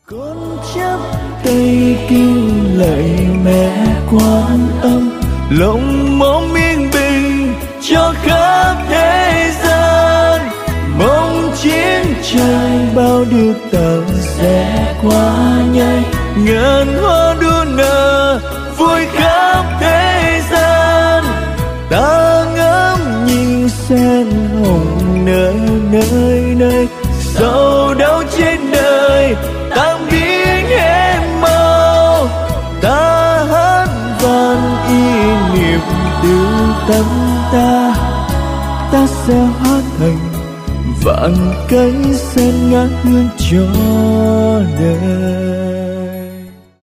Con chắp tay kinh lạy mẹ Quan Âm, lòng mong yên bình cho khắp thế gian. Mong chiến tranh bao điều tàu sẽ qua nhanh, ngàn hoa đua nở vui khắp thế gian. Ta ngắm nhìn sen hồng nở nơi nơi, sầu đau trên đời tạm biến hết màu. Ta hát vang y niệm từ tâm ta, ta sẽ hóa thành vạn cánh sen ngát hương cho đời.